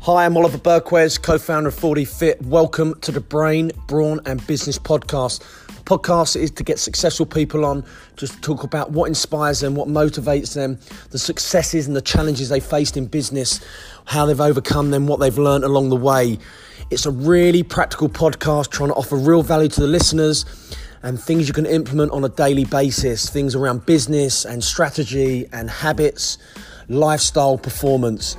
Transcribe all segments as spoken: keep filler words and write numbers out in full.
Hi, I'm Oliver Berquez, co-founder of forty fit. Welcome to the Brain, Brawn and Business Podcast. The podcast is to get successful people on, just to talk about what inspires them, what motivates them, the successes and the challenges they faced in business, how they've overcome them, what they've learned along the way. It's a really practical podcast trying to offer real value to the listeners and things you can implement on a daily basis, things around business and strategy and habits, lifestyle, performance.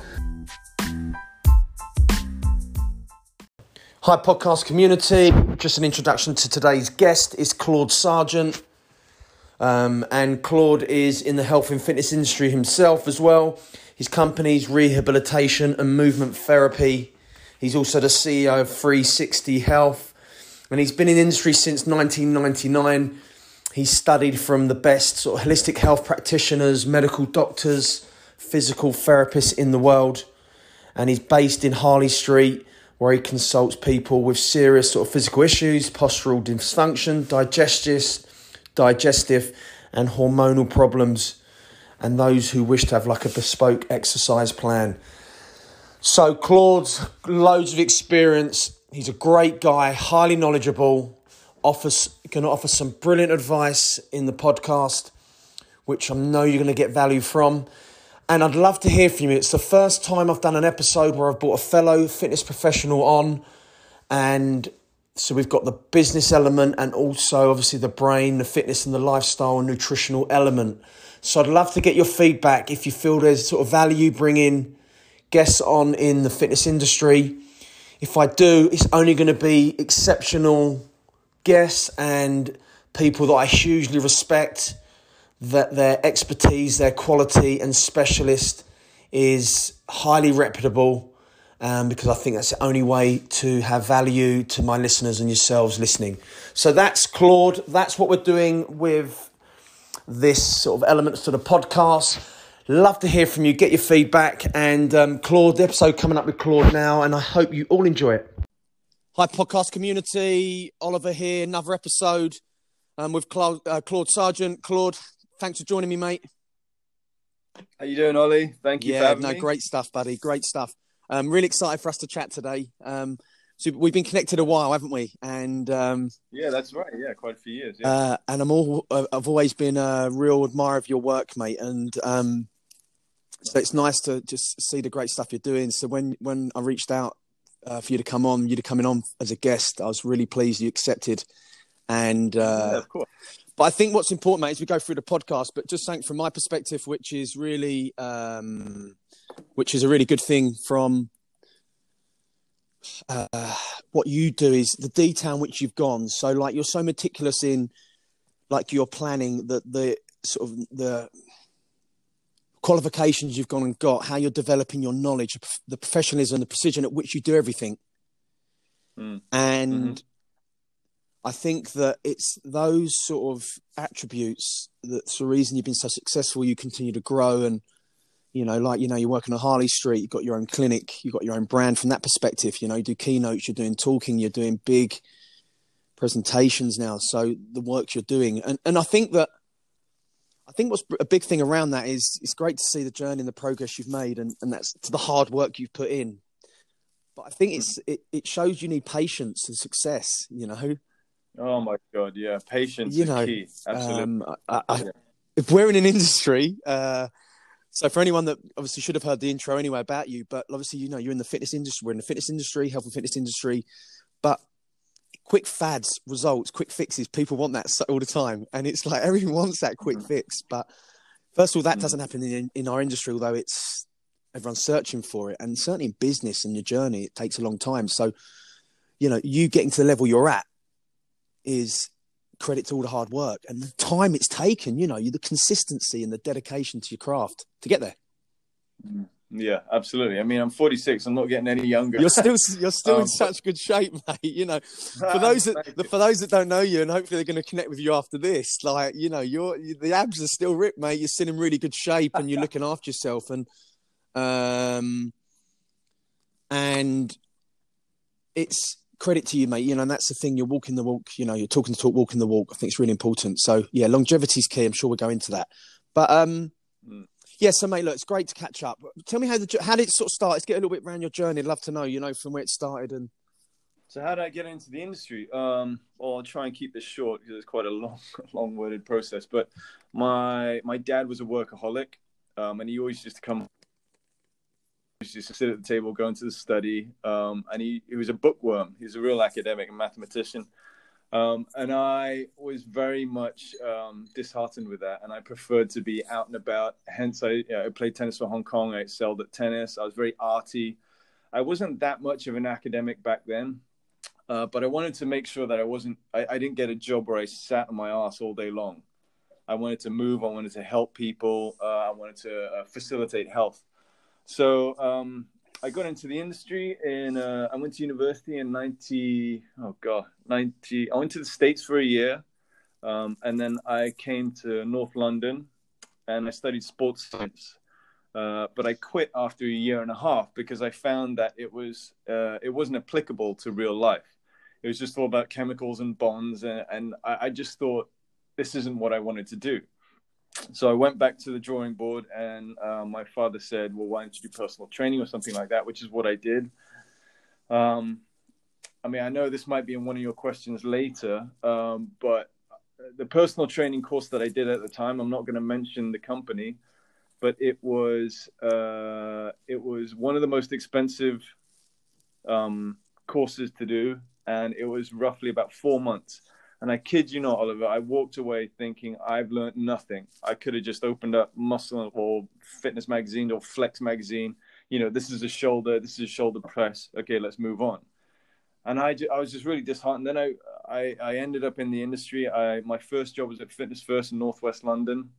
Hi podcast community, just an introduction to today's guest is Claude Sargent, um, and Claude is in the health and fitness industry himself as well. His company's Rehabilitation and Movement Therapy. He's also the C E O of three sixty Health, and he's been in the industry since nineteen ninety-nine. He's studied from the best sort of holistic health practitioners, medical doctors, physical therapists in the world, and he's based in Harley Street, where he consults people with serious sort of physical issues, postural dysfunction, digestive, digestive and hormonal problems, and those who wish to have like a bespoke exercise plan. So Claude's loads of experience. He's a great guy, highly knowledgeable, offers going to offer some brilliant advice in the podcast, which I know you're going to get value from. And I'd love to hear from you. It's the first time I've done an episode where I've brought a fellow fitness professional on. And so we've got the business element and also obviously the brain, the fitness and the lifestyle and nutritional element. So I'd love to get your feedback if you feel there's sort of value bringing guests on in the fitness industry. If I do, it's only going to be exceptional guests and people that I hugely respect, that their expertise, their quality and specialist is highly reputable, um, because I think that's the only way to have value to my listeners and yourselves listening. So that's Claude. That's what we're doing with this sort of elements to the podcast. Love to hear from you. Get your feedback. And um, Claude, the episode coming up with Claude now, and I hope you all enjoy it. Hi, podcast community. Oliver here. Another episode um, with Claude, uh, Claude Sargent. Claude, thanks for joining me, mate. How you doing, Ollie? Thank you yeah, for having no, me. Great stuff, buddy. Great stuff. I'm really excited for us to chat today. Um, so we've been connected a while, haven't we? And um, yeah, that's right. Yeah, quite a few years. Yeah. Uh, and I'm all. I've always been a real admirer of your work, mate. And um, so it's nice to just see the great stuff you're doing. So when when I reached out uh, for you to come on, you to coming on as a guest, I was really pleased you accepted. And uh, yeah, of course. But I think what's important, mate, is we go through the podcast, but just saying from my perspective, which is really, um, which is a really good thing from uh, what you do is the detail in which you've gone. So like, you're so meticulous in like your planning, that the sort of the qualifications you've gone and got, how you're developing your knowledge, the professionalism, the precision at which you do everything. Mm. And mm-hmm. I think that it's those sort of attributes that's the reason you've been so successful. You continue to grow and, you know, like, you know, you're working on Harley Street, you've got your own clinic, you've got your own brand from that perspective. You know, you do keynotes, you're doing talking, you're doing big presentations now. So the work you're doing. And, and I think that, I think what's a big thing around that is it's great to see the journey and the progress you've made, and, and that's to the hard work you've put in. But I think it's, it, it shows you need patience and success, you know. Oh my God, yeah, patience you is know, key. Absolutely. Um, I, I, yeah. If we're in an industry, uh, so for anyone that obviously should have heard the intro anyway about you, but obviously, you know, you're in the fitness industry, we're in the fitness industry, health and fitness industry, but quick fads, results, quick fixes, people want that all the time. And it's like, everyone wants that quick mm-hmm. fix. But first of all, that mm-hmm. doesn't happen in, in our industry, although it's everyone's searching for it. And certainly in business and your journey, it takes a long time. So, you know, you getting to the level you're at is credit to all the hard work and the time it's taken, you know, you the consistency and the dedication to your craft to get there. Yeah, absolutely. I mean, I'm forty-six. I'm not getting any younger. You're still, you're still um, in such good shape, mate. You know, for those that, for those that don't know you, and hopefully they're going to connect with you after this, like, you know, you're, the abs are still ripped, mate. You're still in really good shape and you're looking after yourself. And, um, and it's, credit to you, mate. You know, and that's the thing. You're walking the walk. You know, you're talking the talk, walking the walk. I think it's really important. So, yeah, longevity is key. I'm sure we'll go into that. But um, mm. Yeah, so mate, look, it's great to catch up. Tell me how the how did it sort of start? Let's get a little bit around your journey. I'd love to know, you know, from where it started. And So how did I get into the industry? Um, well, I'll try and keep this short because it's quite a long, long-worded process. But my my dad was a workaholic, um, and he always used to come, he used to sit at the table, go into the study, um, and he, he was a bookworm. He was a real academic and mathematician. Um, and I was very much um, disheartened with that, and I preferred to be out and about. Hence, I, you know, I played tennis for Hong Kong. I excelled at tennis. I was very arty. I wasn't that much of an academic back then, uh, but I wanted to make sure that I wasn't. I, I didn't get a job where I sat on my ass all day long. I wanted to move. I wanted to help people. Uh, I wanted to uh, facilitate health. So um, I got into the industry in, uh, I went to university in ninety, oh God, ninety, I went to the States for a year. Um, and then I came to North London and I studied sports science. Uh, but I quit after a year and a half because I found that it was, uh, it wasn't applicable to real life. It was just all about chemicals and bonds. And, and I, I just thought, this isn't what I wanted to do. So I went back to the drawing board, and uh, my father said, well, why don't you do personal training or something like that, which is what I did. Um, I mean, I know this might be in one of your questions later, um, but the personal training course that I did at the time, I'm not going to mention the company, but it was uh, it was one of the most expensive um, courses to do, and it was roughly about four months. And I kid you not, Oliver, I walked away thinking I've learned nothing. I could have just opened up Muscle or Fitness Magazine or Flex Magazine. You know, this is a shoulder, this is a shoulder press. Okay, let's move on. And I, I was just really disheartened. Then I, I, I ended up in the industry. I, my first job was at Fitness First in Northwest London.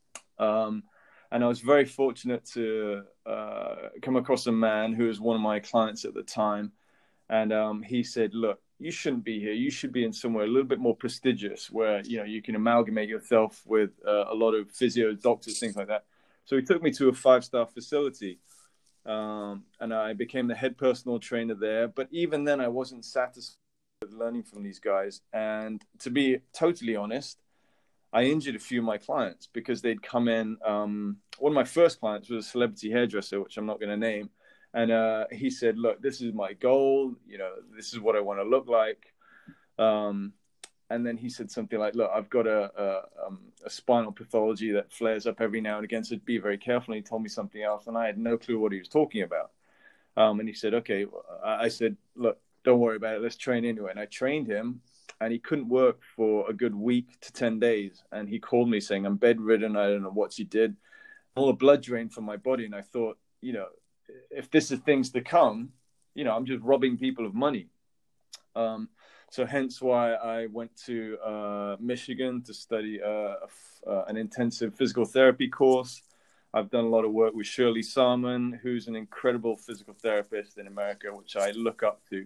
Um, and I was very fortunate to uh, come across a man who was one of my clients at the time. And um, he said, look, you shouldn't be here. You should be in somewhere a little bit more prestigious where, you know, you can amalgamate yourself with uh, a lot of physios, doctors, things like that. So he took me to a five-star facility, um, and I became the head personal trainer there. But even then, I wasn't satisfied with learning from these guys. And to be totally honest, I injured a few of my clients because they'd come in. Um, one of my first clients was a celebrity hairdresser, which I'm not going to name. And uh, he said, look, this is my goal. You know, this is what I want to look like. Um, and then he said something like, look, I've got a, a, um, a spinal pathology that flares up every now and again. So be very careful. And he told me something else. And I had no clue what he was talking about. Um, and he said, okay. I said, look, don't worry about it. Let's train into it. And I trained him. And he couldn't work for a good week to ten days. And he called me saying, I'm bedridden. I don't know what you did. All the blood drained from my body. And I thought, you know, if this is things to come, you know, I'm just robbing people of money. Um, so hence why I went to uh, Michigan to study uh, uh, an intensive physical therapy course. I've done a lot of work with Shirley Salmon, who's an incredible physical therapist in America, which I look up to.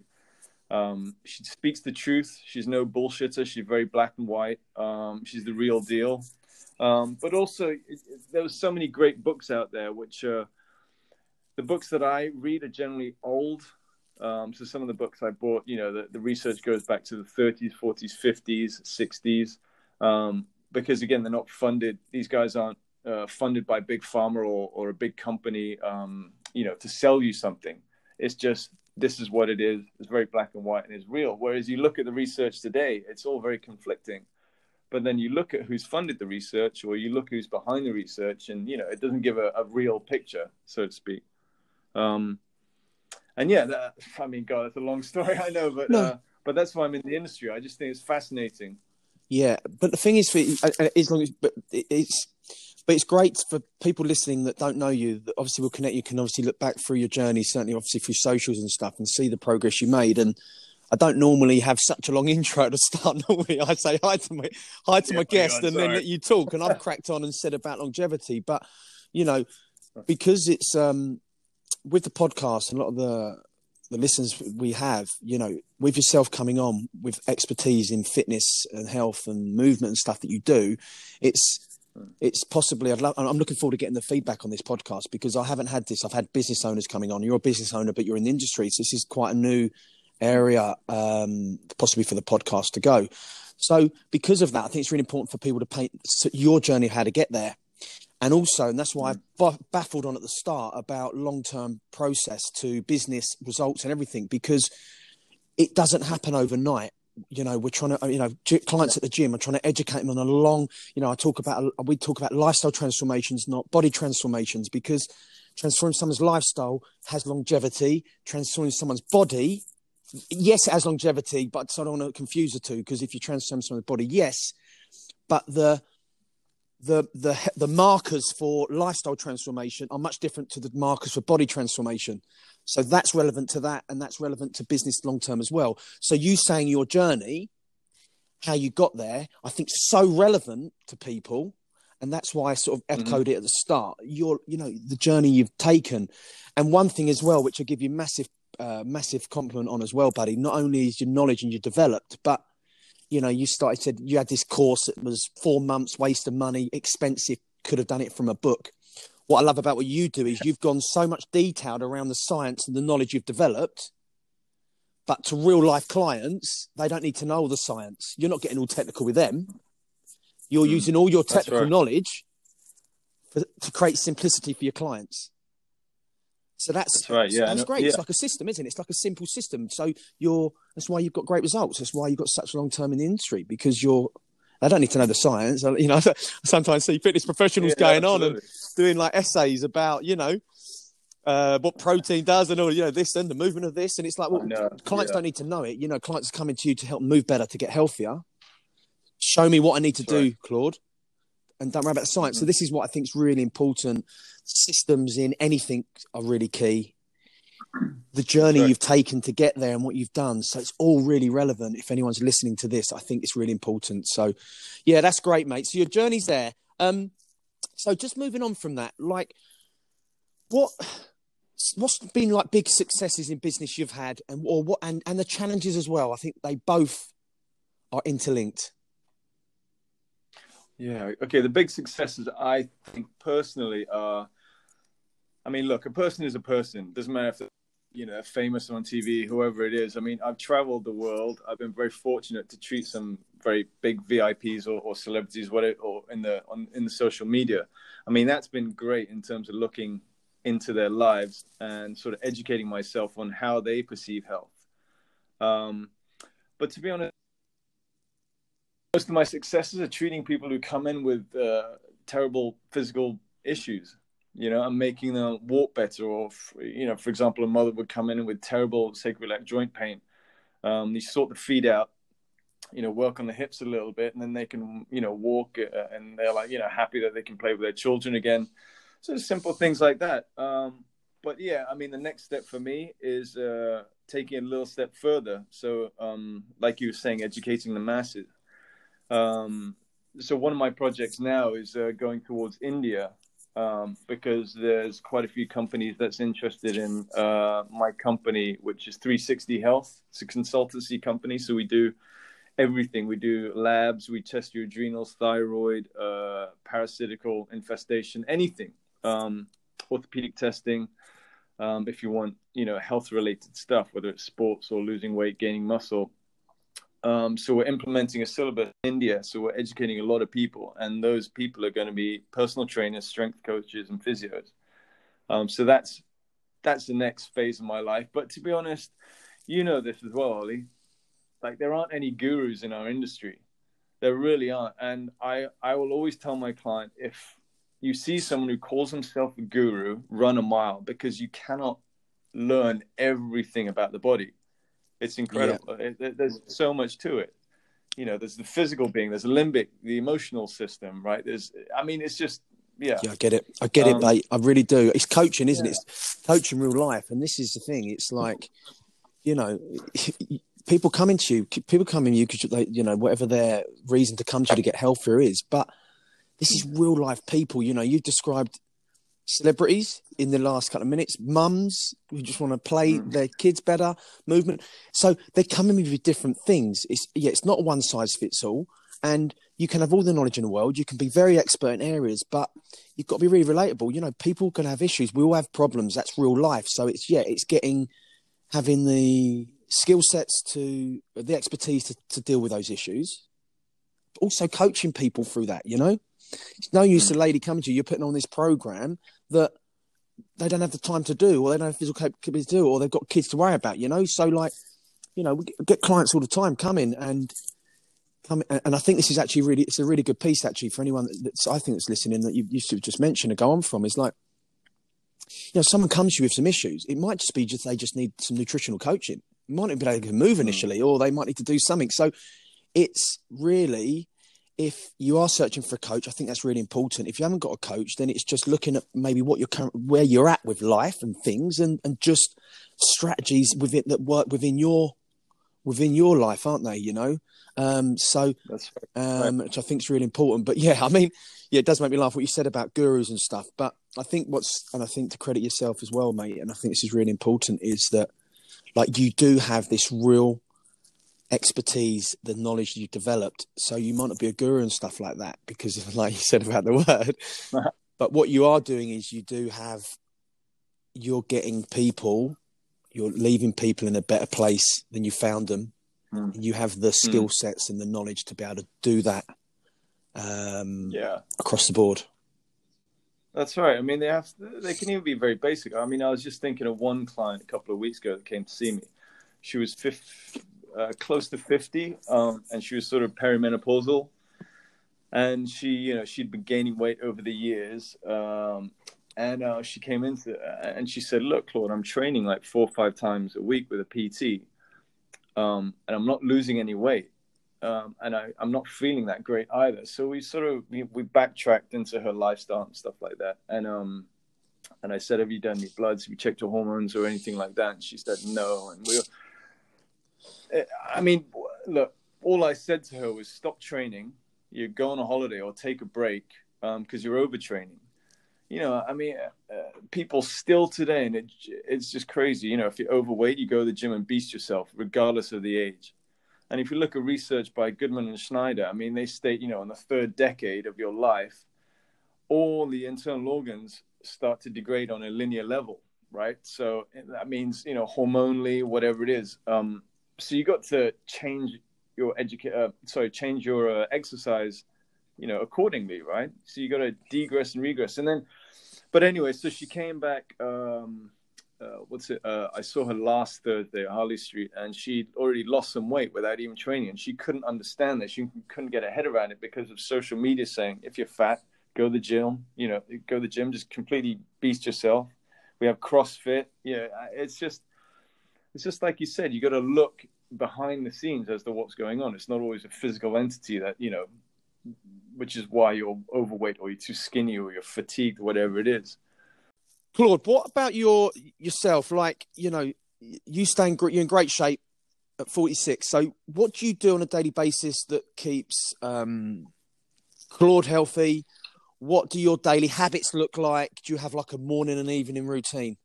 Um, she speaks the truth. She's no bullshitter. She's very black and white. Um, she's the real deal. Um, but also, it, it, there were so many great books out there, which uh, the books that I read are generally old. Um, so some of the books I bought, you know, the, the research goes back to the thirties, forties, fifties, sixties, um, because, again, they're not funded. These guys aren't uh, funded by Big Pharma or, or a big company, um, you know, to sell you something. It's just, this is what it is. It's very black and white and it's real. Whereas you look at the research today, it's all very conflicting. But then you look at who's funded the research or you look who's behind the research and, you know, it doesn't give a, a real picture, so to speak. Um, and yeah, that, I mean, God, it's a long story, I know, but, no. uh, but that's why I'm in the industry. I just think it's fascinating. Yeah. But the thing is, for, as long as, but it's, But it's great for people listening that don't know you, that obviously will connect. You can obviously look back through your journey, certainly obviously through socials and stuff, and see the progress you made. And I don't normally have such a long intro to start. Normally I say hi to my, hi to yeah, my guest God, and sorry. Then let you talk. And I've cracked on and said about longevity. But, you know, because it's um, with the podcast and a lot of the, the listeners we have, you know, with yourself coming on with expertise in fitness and health and movement and stuff that you do, it's, It's possibly, I'd love, I'm looking forward to getting the feedback on this podcast because I haven't had this. I've had business owners coming on. You're a business owner, but you're in the industry. So this is quite a new area, um, possibly for the podcast to go. So because of that, I think it's really important for people to paint your journey of how to get there. And also, and that's why I b- baffled on at the start about long-term process to business results and everything, because it doesn't happen overnight. You know, we're trying to, you know, clients at the gym are trying to educate them on a long, you know, I talk about, we talk about lifestyle transformations, not body transformations, because transforming someone's lifestyle has longevity. Transforming someone's body, yes, it has longevity, but I don't want to confuse the two, because if you transform someone's body, yes, but the, the, the, the markers for lifestyle transformation are much different to the markers for body transformation. So that's relevant to that, and that's relevant to business long-term as well. So you saying your journey, how you got there, I think so relevant to people. And that's why I sort of echoed mm-hmm. it at the start. Your, you know, the journey you've taken. And one thing as well, which I give you massive, uh, massive compliment on as well, buddy, not only is your knowledge and you developed, but, you know, you started, said you had this course that was four months, waste of money, expensive, could have done it from a book. What I love about what you do is you've gone so much detailed around the science and the knowledge you've developed, but to real life clients, they don't need to know all the science. You're not getting all technical with them. You're mm, using all your technical right. knowledge for, to create simplicity for your clients. So that's, that's right. Yeah, that's great. Yeah. It's like a system, isn't it? It's like a simple system. So you're, that's why you've got great results. That's why you've got such a long term in the industry, because you're, I don't need to know the science. You know, I sometimes see fitness professionals yeah, going absolutely. on and doing like essays about, you know, uh, what protein does and all, you know, this and the movement of this. And it's like, well, clients yeah. don't need to know it. You know, clients are coming to you to help move better, to get healthier. Show me what I need to That's do, right. Claude, and don't worry about the science. Mm-hmm. So this is what I think is really important. Systems in anything are really key. The journey right. you've taken to get there and what you've done. So it's all really relevant. If anyone's listening to this, I think it's really important. So yeah, that's great, mate. So your journey's there. Um, so just moving on from that, like what, what's been like big successes in business you've had, and, or what, and, and the challenges as well. I think they both are interlinked. Yeah. Okay. The big successes, I think personally are, I mean, look, a person is a person. Doesn't matter if they're, you know, famous on T V, whoever it is. I mean, I've traveled the world. I've been very fortunate to treat some very big V I Ps or, or celebrities, whatever, or in the on in the social media. I mean, that's been great in terms of looking into their lives and sort of educating myself on how they perceive health. Um, but to be honest, most of my successes are treating people who come in with uh, terrible physical issues. You know, I'm making them walk better, or, you know, for example, a mother would come in with terrible sacroiliac joint pain. Um, you sort the feet out, you know, work on the hips a little bit, and then they can, you know, walk, uh, and they're like, you know, happy that they can play with their children again. So simple things like that. Um, but yeah, I mean, the next step for me is uh, taking a little step further. So um, like you were saying, educating the masses. Um, so one of my projects now is uh, going towards India. Um, because there's quite a few companies that's interested in uh, my company, which is three sixty Health. It's a consultancy company, so we do everything. We do labs, we test your adrenals, thyroid, uh, parasitical infestation, anything, um, orthopedic testing. Um, if you want, you know, health-related stuff, whether it's sports or losing weight, gaining muscle. Um, so we're implementing a syllabus in India. So we're educating a lot of people, and those people are going to be personal trainers, strength coaches, and physios. Um, so that's that's the next phase of my life. But to be honest, you know this as well, Ollie. Like, there aren't any gurus in our industry. There really aren't. And I, I will always tell my client, if you see someone who calls himself a guru, run a mile, because you cannot learn everything about the body. It's incredible. Yeah. It, there's so much to it. You know, there's the physical being, there's the limbic, the emotional system, right? There's, I mean, it's just, yeah. Yeah, I get it. I get um, it, mate. I really do. It's coaching, isn't yeah. it? It's coaching real life. And this is the thing. It's like, you know, people coming to you, people coming to you because, they, you know, whatever their reason to come to you to get healthier is. But this is real life people. You know, you've described celebrities in the last couple of minutes, mums who just want to play mm. their kids better, movement. So they're coming with different things. It's yeah, it's not one size fits all. And you can have all the knowledge in the world. You can be very expert in areas, but you've got to be really relatable. You know, people can have issues. We all have problems. That's real life. So it's yeah, it's getting having the skill sets to the expertise to, to deal with those issues. But also coaching people through that. You know. It's no use a lady coming to you, you're putting on this program that they don't have the time to do, or they don't have physical capability to do, or they've got kids to worry about, you know? So, like, you know, we get clients all the time come in and come in, and I think this is actually really, it's a really good piece, actually, for anyone that's, I think, that's listening, that you used to just mention and go on from, is like, you know, someone comes to you with some issues. It might just be just they just need some nutritional coaching. It might not be able to move initially, or they might need to do something. So it's really, if you are searching for a coach, I think that's really important. If you haven't got a coach, then it's just looking at maybe what you're current, where you're at with life and things, and, and just strategies within that work within your within your life, aren't they? You know, um, so That's right. um, right. which I think is really important. But yeah, I mean, yeah, it does make me laugh what you said about gurus and stuff. But I think what's, and I think to credit yourself as well, mate, and I think this is really important, is that like you do have this real expertise, the knowledge you've developed. So you might not be a guru and stuff like that because of, like you said about the word, but what you are doing is you do have, you're getting people, you're leaving people in a better place than you found them. Mm. You have the skill sets mm. and the knowledge to be able to do that um, yeah. across the board. That's right. I mean, they have, they can even be very basic. I mean, I was just thinking of one client a couple of weeks ago that came to see me. She was fifty, uh, close to fifty, um, and she was sort of perimenopausal. And she, you know, she'd been gaining weight over the years. Um, and uh, she came into, and she said, "Look, Claude, I'm training like four or five times a week with a P T, um, and I'm not losing any weight, um, and I, I'm not feeling that great either." So we sort of we, we backtracked into her lifestyle and stuff like that. And um, and I said, "Have you done any bloods? Have you checked your hormones or anything like that?" And she said, "No." And we, were, I mean, look, all I said to her was, "Stop training. You go on a holiday or take a break because um, you're overtraining." You know, I mean, uh, people still today, and it, it's just crazy. You know, if you're overweight, you go to the gym and beast yourself, regardless of the age. And if you look at research by Goodman and Schneider, I mean, they state, you know, in the third decade of your life, all the internal organs start to degrade on a linear level, right? So that means, you know, hormonally, whatever it is. Um, so you got to change your educa- uh, sorry, change your uh, exercise, you know, accordingly, right? So you got to degress and regress. And then, but anyway, so she came back, um, uh, what's it? Uh, I saw her last Thursday at Harley Street, and she'd already lost some weight without even training. And she couldn't understand that. She couldn't get her head around it because of social media saying, if you're fat, go to the gym, you know, go to the gym, just completely beast yourself. We have CrossFit. You know, it's just, it's just like you said, you got to look behind the scenes as to what's going on. It's not always a physical entity that, you know, which is why you're overweight or you're too skinny or you're fatigued, whatever it is. Claude, what about your yourself? Like, you know, you stay in, you're in great shape at forty-six. So what do you do on a daily basis that keeps um, Claude healthy? What do your daily habits look like? Do you have like a morning and evening routine?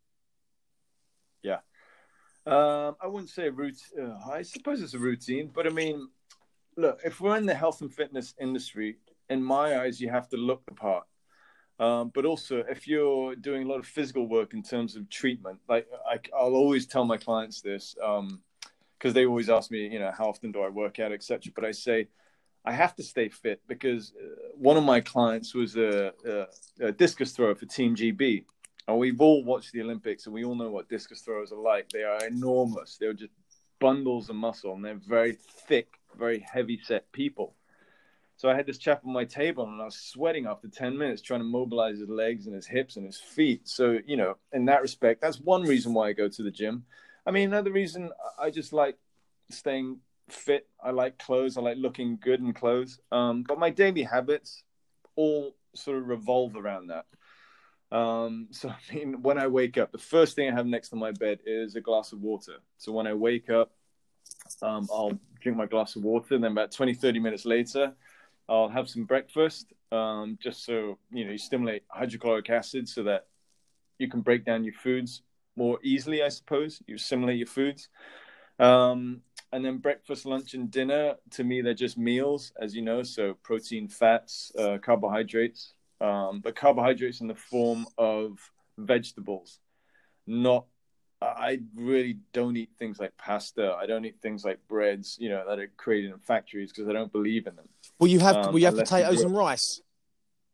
Yeah. Um, I wouldn't say a routine. Uh, I suppose it's a routine, but I mean, look, if we're in the health and fitness industry, in my eyes, you have to look the part. Um, but also, if you're doing a lot of physical work in terms of treatment, like I, I'll always tell my clients this, um, because they always ask me, you know, how often do I work out, et cetera. But I say, I have to stay fit because uh, one of my clients was a, a, a discus thrower for Team G B. And we've all watched the Olympics and we all know what discus throwers are like. They are enormous. They're just bundles of muscle and they're very thick, very heavy set people. So I had this chap on my table and I was sweating after ten minutes trying to mobilize his legs and his hips and his feet. So, you know, in that respect, that's one reason why I go to the gym. I mean, another reason, I just like staying fit. I like clothes. I like looking good in clothes. Um, but my daily habits all sort of revolve around that. Um, so, I mean, when I wake up, the first thing I have next to my bed is a glass of water. So when I wake up, um, I'll drink my glass of water. And then about twenty, thirty minutes later, I'll have some breakfast, um, just so, you know, you stimulate hydrochloric acid so that you can break down your foods more easily, I suppose. You assimilate your foods. Um, and then breakfast, lunch, and dinner, to me, they're just meals, as you know. So protein, fats, uh, carbohydrates, um, but carbohydrates in the form of vegetables, not I really don't eat things like pasta. I don't eat things like breads, you know, that are created in factories because I don't believe in them. Well, you have um, well, you have potatoes and rice.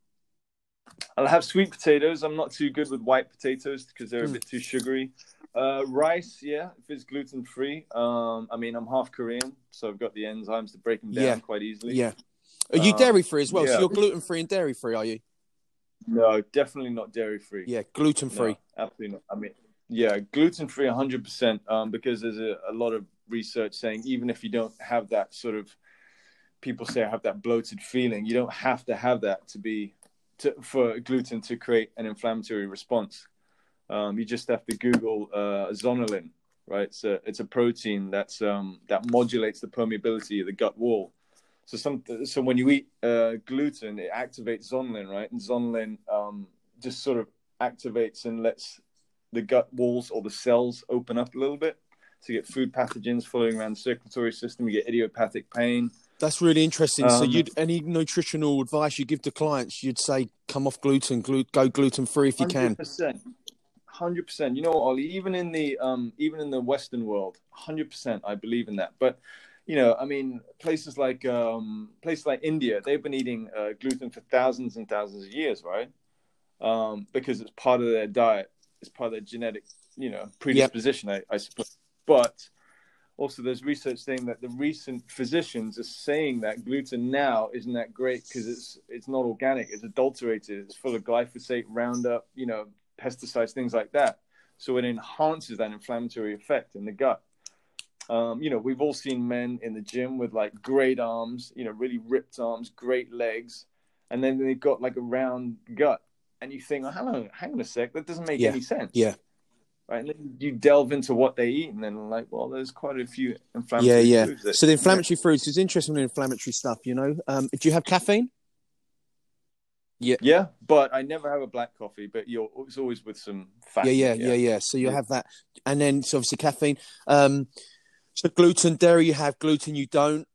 I'll have sweet potatoes. I'm not too good with white potatoes because they're a Mm. bit too sugary. Uh, rice, yeah, if it's gluten free. Um, I mean, I'm half Korean, so I've got the enzymes to break them down Yeah. quite easily. Yeah. Are you Um, dairy free as well? So yeah, you're gluten free and dairy free, are you? no, definitely not dairy free. Yeah, gluten free. No, absolutely not. I mean, yeah, gluten free, one hundred percent. Um, because there's a, a lot of research saying even if you don't have that sort of, people say I have that bloated feeling, you don't have to have that to be to, for gluten to create an inflammatory response. Um, you just have to Google uh, zonulin, right? So it's a protein that's um, that modulates the permeability of the gut wall. So some so when you eat uh, gluten, it activates zonulin, right? And zonulin um, just sort of activates and lets the gut walls or the cells open up a little bit. So you get food pathogens following around the circulatory system. You get idiopathic pain. That's really interesting. So Um, you'd any nutritional advice you give to clients, you'd say come off gluten, glu- go gluten free if you can. one hundred percent. one hundred percent. You know what, Ollie? Even in the um, even in the Western world, one hundred percent, I believe in that. But you know, I mean, places like um, places like India, they've been eating uh, gluten for thousands and thousands of years, right? Um, because it's part of their diet, it's part of their genetic, you know, predisposition, yep. I, I suppose. But also, there's research saying that the recent physicians are saying that gluten now isn't that great because it's it's not organic, it's adulterated, it's full of glyphosate, Roundup, you know, pesticides, things like that. So it enhances that inflammatory effect in the gut. Um, you know, we've all seen men in the gym with like great arms, you know, really ripped arms, great legs, and then they've got like a round gut. And you think, oh, hang on, hang on a sec, that doesn't make Yeah. any sense. Yeah. Right, and then you delve into what they eat, and then like, well, there's quite a few Yeah, inflammatory yeah. foods. That, So the inflammatory foods is interesting in inflammatory stuff, you know. Um, do you have caffeine? Yeah. Yeah, but I never have a black coffee, but you're it's always with some fat. Yeah, in yeah, it, yeah, yeah. So you'll Yeah. have that. And then so obviously caffeine. Um, so gluten, dairy you have, gluten you don't.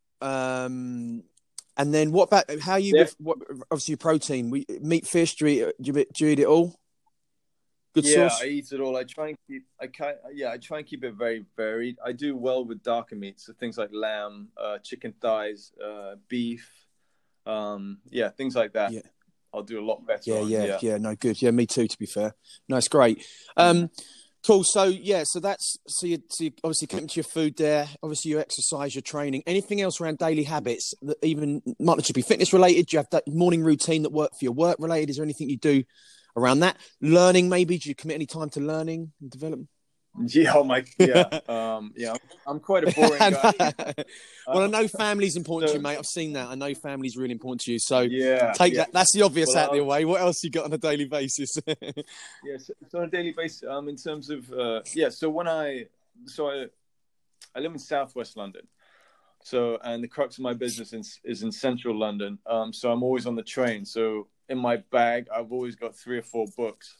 Um, and then what about how you Yeah. with what obviously your protein, we, meat, fish, do you, eat, do you, do you eat it all? Good Yeah, source? I eat it all. I try and keep. I can Yeah, I try and keep it very varied. I do well with darker meats, so things like lamb, uh, chicken thighs, uh, beef. Um, yeah, things like that. Yeah. I'll do a lot better Yeah, on. yeah, Yeah, yeah. No, good. Yeah, me too. To be fair, no, it's great. Um, Mm. cool. So yeah, so that's so you, so you obviously keep to your food there. Obviously, you exercise, your training. Anything else around daily habits that even might not just be fitness related? Do you have that morning routine that work for your work related? Is there anything you do around that? Learning, maybe? Do you commit any time to learning and development? Yeah, oh my, yeah, um, yeah. I'm, I'm quite a boring guy. Well, I Um, know family's important so to you, mate. I've seen that. I know family's really important to you. So yeah, take yeah. that. That's the obvious Well, out of the I'll, way. What else you got on a daily basis? Yes, so on a daily basis, um, in terms of uh, yeah. So when I so I I live in Southwest London, so and the crux of my business is, is in Central London. Um, so I'm always on the train. So in my bag, I've always got three or four books.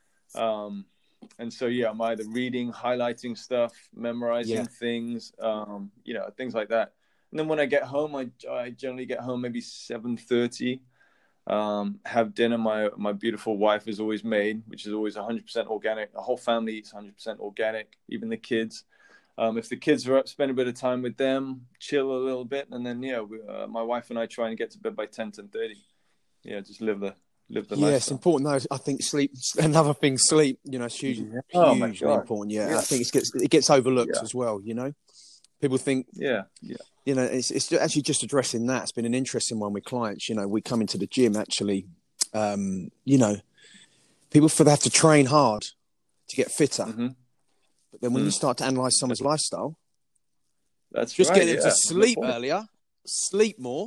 Um, and so yeah, I'm either reading, highlighting stuff, memorizing Yeah. things, um, you know, things like that. And then when I get home, I I generally get home maybe seven thirty. Um, have dinner. My my beautiful wife has always made, which is always one hundred percent organic. The whole family eats one hundred percent organic, even the kids. Um, if the kids are up, spend a bit of time with them, chill a little bit, and then yeah, we, uh, my wife and I try and get to bed by ten, ten thirty. Yeah, just live the live the Yeah, it's lifestyle. important though. I think sleep. Another thing, sleep. You know, it's huge, Yeah. Oh my hugely God. important. Yeah, Yeah. I think it gets it gets overlooked Yeah. as well. You know, people think Yeah, yeah, you know it's it's actually just addressing that. It's been an interesting one with clients. You know, we come into the gym actually. Um, you know, people feel they have to train hard to get fitter, hmm but then when you Mm. start to analyze someone's lifestyle, That's just right. getting them Yeah. to Good sleep point. earlier, sleep more,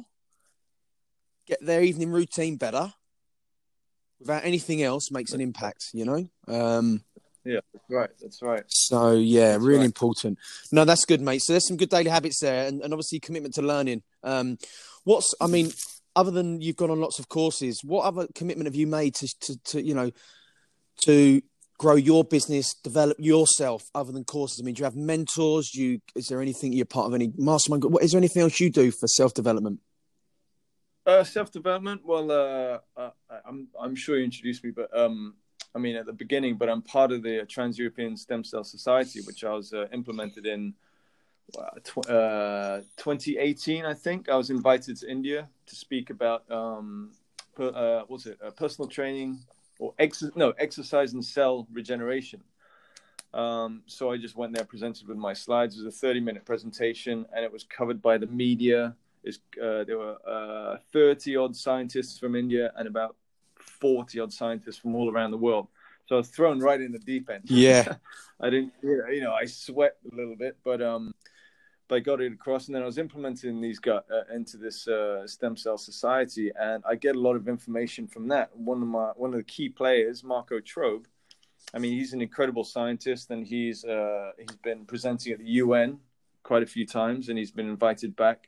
get their evening routine better, without anything else makes an impact. You know. Um, Yeah, that's right. That's right. So yeah, That's really right. important. No, that's good, mate. So there's some good daily habits there, and, and obviously commitment to learning. Um, what's I mean, other than you've gone on lots of courses, what other commitment have you made to to, to you know to grow your business, develop yourself, other than courses? I mean, do you have mentors? Do you is there anything you're part of any mastermind? What is there anything else you do for self development? Uh, self development. Well, uh, uh, I'm I'm sure you introduced me, but um, I mean at the beginning, but I'm part of the Trans European Stem Cell Society, which I was uh, implemented in uh, tw- uh, twenty eighteen. I think I was invited to India to speak about um, per, uh, what's it? Uh, personal training or ex- no exercise and cell regeneration. Um, so I just went there, presented with my slides. It was a thirty-minute presentation, and it was covered by the media. It's, uh, there were uh, thirty-odd scientists from India and about forty-odd scientists from all around the world. So I was thrown right in the deep end. Yeah. I didn't, you know, I sweat a little bit, but um, but I got it across. And then I was implementing these gut uh, into this uh, stem cell society, and I get a lot of information from that. One of my one of the key players, Marco Trobe. I mean, he's an incredible scientist, and he's uh, he's been presenting at the U N quite a few times, and he's been invited back.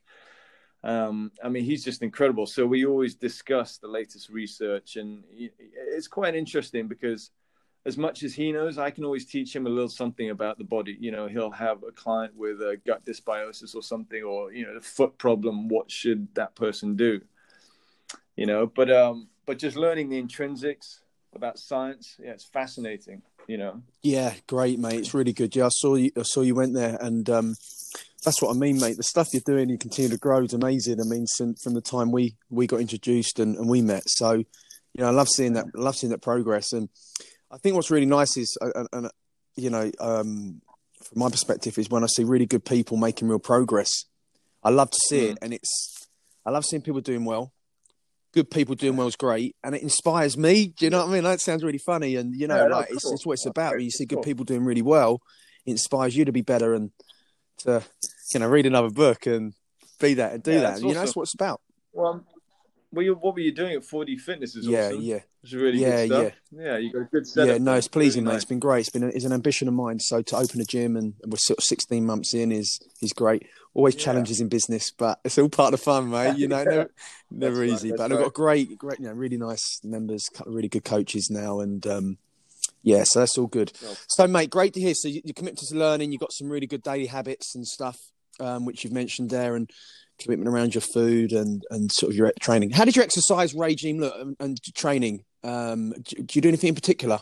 Um, I mean, he's just incredible. So we always discuss the latest research, and it's quite interesting because as much as he knows, I can always teach him a little something about the body. You know, he'll have a client with a gut dysbiosis or something, or, you know, a foot problem. What should that person do? You know, but um, but just learning the intrinsics about science, yeah, it's fascinating, you know. Yeah, great, mate. It's really good. Yeah, I saw you. I saw you went there, and um, that's what I mean, mate. The stuff you're doing, you continue to grow, is amazing. I mean, since, from the time we, we got introduced and, and we met, so you know, I love seeing that. I love seeing that progress, and I think what's really nice is, uh, and, and you know, um, from my perspective, is when I see really good people making real progress. I love to see mm. it, and it's. I love seeing people doing well. Good people doing well is great, and it inspires me. Do you know what I mean? That sounds really funny, and you know, yeah, like no, it's, it's what it's about. When you see good people doing really well, it inspires you to be better and to, you know, read another book and be that and do yeah, that. And, you know, that's what it's about. Well, well you, what were you doing at four D Fitness? Is yeah, awesome. yeah, it's really yeah, good stuff. yeah, yeah. You got a good setup. Yeah, no, it's pleasing, really mate. nice. It's been great. It's been a, it's an ambition of mine. So to open a gym and we're sort of sixteen months in is is great. Always yeah. challenges in business, but it's all part of the fun, mate. You know, yeah. never, never That's easy. Right. But I've right. got great, great, you know, really nice members, really good coaches now, and um, yeah, so that's all good. Oh. So, mate, great to hear. So you're committed to learning. You've got some really good daily habits and stuff, um, which you've mentioned there, and commitment around your food and and sort of your training. How did your exercise regime look and, and training? Um, do, do you do anything in particular?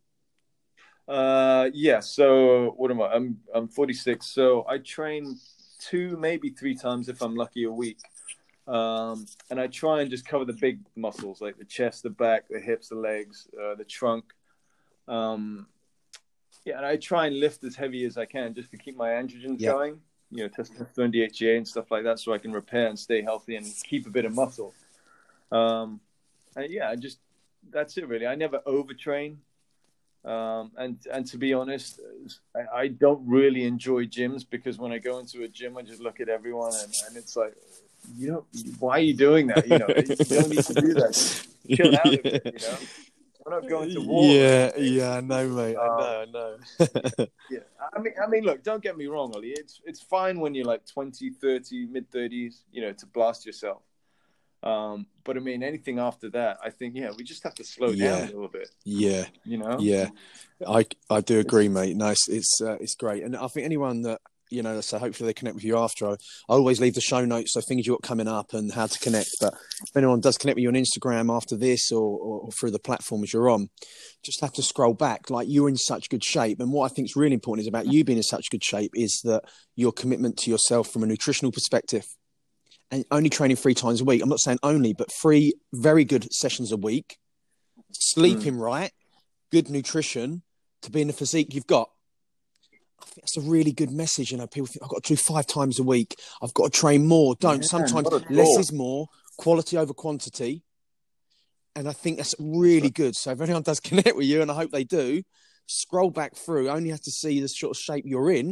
Uh, yeah. So what am I? I'm I'm forty-six. So I train two, maybe three times if I'm lucky a week. Um, and I try and just cover the big muscles like the chest, the back, the hips, the legs, uh, the trunk. Um, yeah, and I try and lift as heavy as I can just to keep my androgens yeah. going. You know, testosterone, D H E A, and stuff like that, so I can repair and stay healthy and keep a bit of muscle. Um, and yeah, I just that's it really. I never overtrain. Um, and and to be honest, I, I don't really enjoy gyms because when I go into a gym, I just look at everyone and, and it's like, you know, why are you doing that? You know, you don't need to do that. Chill out a bit, you know. We're not going to war. Yeah, yeah, I know, mate. Um, I know, I know. yeah, I mean, I mean, look, don't get me wrong, Ollie. It's it's fine when you're like twenty, thirty, mid thirties, you know, to blast yourself. Um, but I mean, anything after that, I think, yeah, we just have to slow yeah. down a little bit. Yeah, you know. Yeah, I I do agree, mate. No, it's it's, uh, it's great, and I think anyone that you know, so hopefully they connect with you after. I, I always leave the show notes, so things you've got coming up and how to connect. But if anyone does connect with you on Instagram after this or, or, or through the platforms you're on, just have to scroll back. Like, you're in such good shape, and what I think is really important is about you being in such good shape is that your commitment to yourself from a nutritional perspective. And only training three times a week. I'm not saying only, but three very good sessions a week. Sleeping mm. right, good nutrition to be in the physique you've got. I think that's a really good message. You know, people think I've got to do five times a week. I've got to train more. Don't. Yeah, Sometimes less is more, quality over quantity. And I think that's really good. So if anyone does connect with you, and I hope they do, scroll back through. Only have to see the sort of shape you're in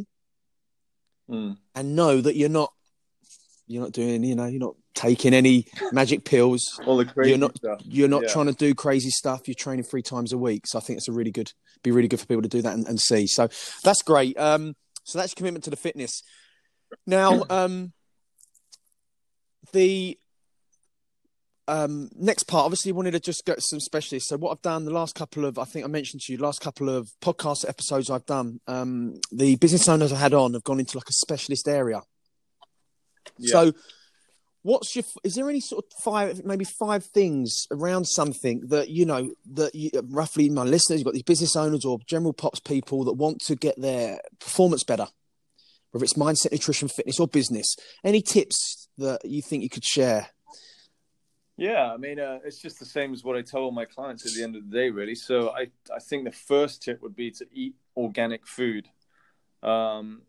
mm. and know that you're not You're not doing, you know, you're not taking any magic pills. All the crazy you're not, stuff. You're not yeah. trying to do crazy stuff. You're training three times a week. So I think it's a really good, be really good for people to do that and, and see. So that's great. Um, so that's commitment to the fitness. Now, um, the um, next part, obviously, you wanted to just get some specialists. So what I've done the last couple of, I think I mentioned to you, last couple of podcast episodes I've done, um, the business owners I had on have gone into like a specialist area. Yeah. So what's your, is there any sort of five, maybe five things around something that, you know, that you, roughly my listeners, you've got these business owners or general pops people that want to get their performance better, whether it's mindset, nutrition, fitness or business. Any tips that you think you could share? Yeah, I mean, uh, it's just the same as what I tell all my clients at the end of the day, really. So I, I think the first tip would be to eat organic food. Um,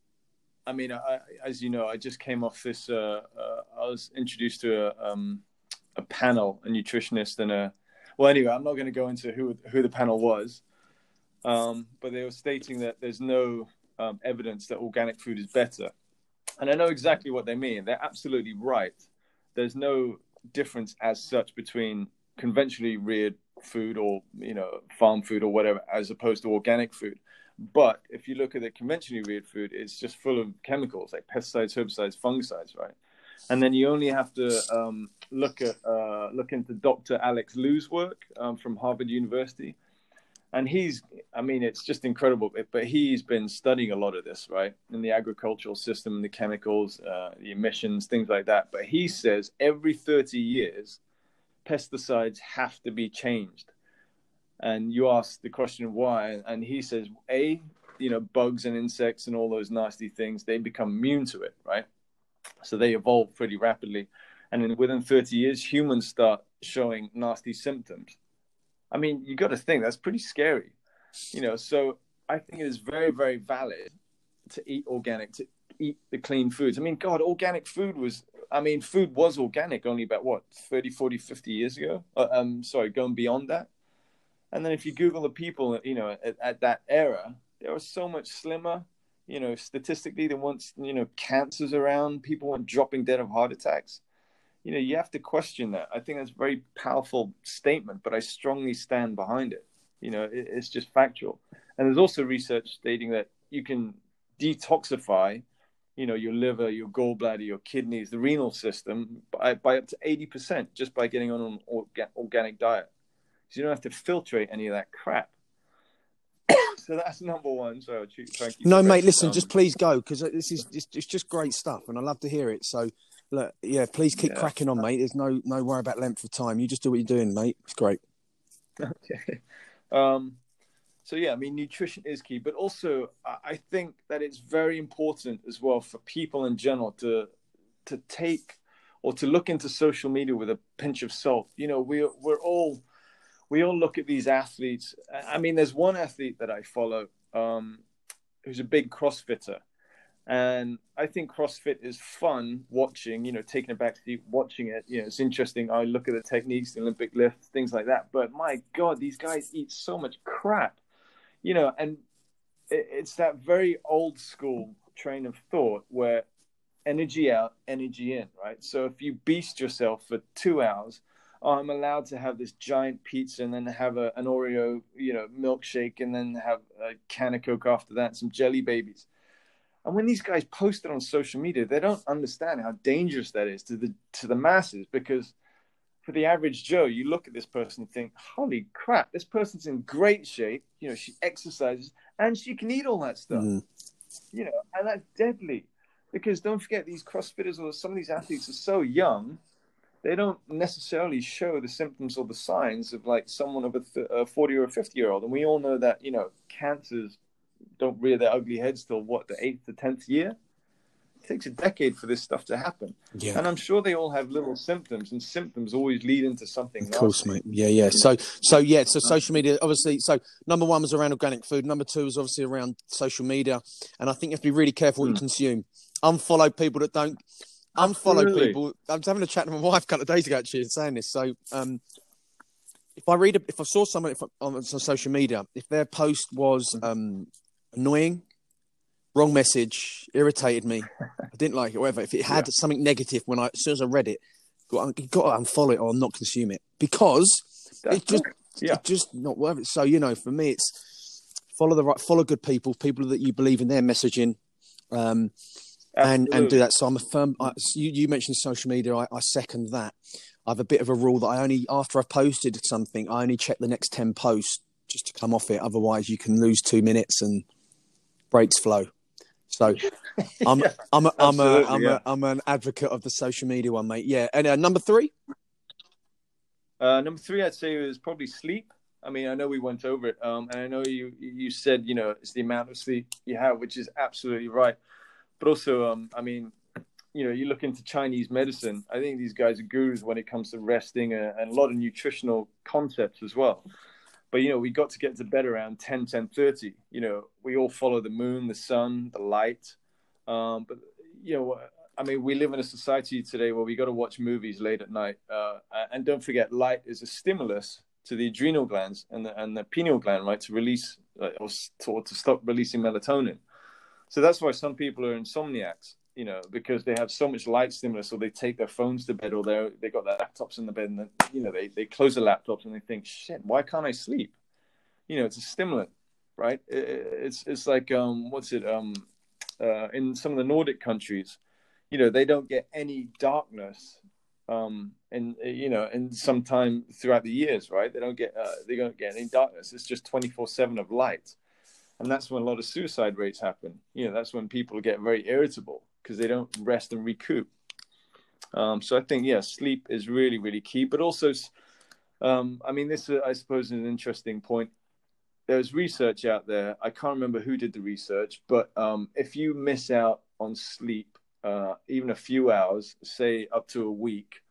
I mean, I, as you know, I just came off this. Uh, uh, I was introduced to a, um, a panel, a nutritionist, and a. Well, anyway, I'm not going to go into who who the panel was, um, but they were stating that there's no um, evidence that organic food is better, and I know exactly what they mean. They're absolutely right. There's no difference as such between conventionally reared food or, you know, farm food or whatever, as opposed to organic food. But if you look at the conventionally reared food, it's just full of chemicals like pesticides, herbicides, fungicides, right? And then you only have to um, look at uh, look into Doctor Alex Liu's work um, from Harvard University, and he's, I mean, it's just incredible. But he's been studying a lot of this, right, in the agricultural system, the chemicals, uh, the emissions, things like that. But he says every thirty years, pesticides have to be changed. And you ask the question why, and he says, A, you know, bugs and insects and all those nasty things, they become immune to it, right? So they evolve pretty rapidly. And then within thirty years, humans start showing nasty symptoms. I mean, you got to think that's pretty scary, you know. So I think it is very, very valid to eat organic, to eat the clean foods. I mean, God, organic food was, I mean, food was organic only about what, thirty, forty, fifty years ago? Uh, um, sorry, going beyond that. And then if you Google the people, you know, at, at that era, they were so much slimmer, you know, statistically, there weren't, you know, cancers around, people weren't dropping dead of heart attacks. You know, you have to question that. I think that's a very powerful statement, but I strongly stand behind it. You know, it, it's just factual. And there's also research stating that you can detoxify, you know, your liver, your gallbladder, your kidneys, the renal system by, by up to eighty percent just by getting on an orga- organic diet. So you don't have to filtrate any of that crap. So that's number one. So I'll try and keep No, it mate, quick. listen, Um, just please go, because this is it's, it's just great stuff, and I love to hear it. So, look, yeah, please keep yeah. cracking on, mate. There's no no worry about length of time. You just do what you're doing, mate. It's great. Okay. Um, so yeah, I mean, nutrition is key, but also I think that it's very important as well for people in general to to take or to look into social media with a pinch of salt. You know, we're we're all we all look at these athletes. I mean, there's one athlete that I follow um, who's a big CrossFitter. And I think CrossFit is fun watching, you know, taking a back seat, watching it. You know, it's interesting. I look at the techniques, the Olympic lifts, things like that. But my God, these guys eat so much crap, you know, and it's that very old school train of thought where energy out, energy in, right? So if you beast yourself for two hours, oh, I'm allowed to have this giant pizza and then have a, an Oreo, you know, milkshake and then have a can of Coke after that, some jelly babies. And when these guys post it on social media, they don't understand how dangerous that is to the to the masses, because for the average Joe, you look at this person and think, holy crap, this person's in great shape. You know, she exercises and she can eat all that stuff. Mm. You know, and that's deadly, because don't forget, these CrossFitters or some of these athletes are so young, they don't necessarily show the symptoms or the signs of like someone of a, th- a forty or a fifty year old. And we all know that, you know, cancers don't rear their ugly heads till what, the eighth to tenth year? It takes a decade for this stuff to happen. Yeah. And I'm sure they all have little symptoms, and symptoms always lead into something. Of course, nasty. Mate. Yeah, yeah. So, so yeah, so social media, obviously, so number one was around organic food. Number two was obviously around social media. And I think you have to be really careful what mm. you consume. Unfollow people that don't, unfollow Absolutely. people. I was having a chat with my wife a couple of days ago, actually, saying this. So, um, if I read, a, if I saw someone if I, on social media, if their post was um, annoying, wrong message, irritated me, I didn't like it, whatever. If it had yeah. something negative, when I, as soon as I read it, you got to unfollow it or not consume it, because That's it's just, yeah. it's just not worth it. So, you know, for me, it's follow the right, follow good people, people that you believe in their messaging, um, and and do that. So I'm a firm. I, you, you mentioned social media. I, I second that. I have a bit of a rule that I only, after I've posted something, I only check the next ten posts just to come off it. Otherwise, you can lose two minutes and breaks flow. So I'm yeah, I'm a, I'm a, I'm yeah. a, I'm an advocate of the social media one, mate. Yeah. And uh, number three? Uh, number three, I'd say is probably sleep. I mean, I know we went over it, um, and I know you you said, you know, it's the amount of sleep you have, which is absolutely right. But also, um, I mean, you know, you look into Chinese medicine, I think these guys are gurus when it comes to resting and, and a lot of nutritional concepts as well. But, you know, we got to get to bed around ten, ten thirty. You know, we all follow the moon, the sun, the light. Um, but, you know, I mean, we live in a society today where we got to watch movies late at night. Uh, and don't forget, light is a stimulus to the adrenal glands and the, and the pineal gland, right, to release uh, or to, to stop releasing melatonin. So that's why some people are insomniacs, you know, because they have so much light stimulus, or they take their phones to bed, or they they got their laptops in the bed, and then, you know, they, they close the laptops and they think, shit, why can't I sleep? You know, it's a stimulant, right? It, it's it's like um, what's it? Um, uh, in some of the Nordic countries, you know, they don't get any darkness, um, and you know, and sometime throughout the years, right? They don't get uh, they don't get any darkness. It's just twenty-four seven of light, and that's when a lot of suicide rates happen. You know, that's when people get very irritable because they don't rest and recoup. Um, so I think, yeah, sleep is really, really key. But also, um, I mean, this, uh, I suppose, is an interesting point. There's research out there. I can't remember who did the research, but um, if you miss out on sleep, uh, even a few hours, say up to a week,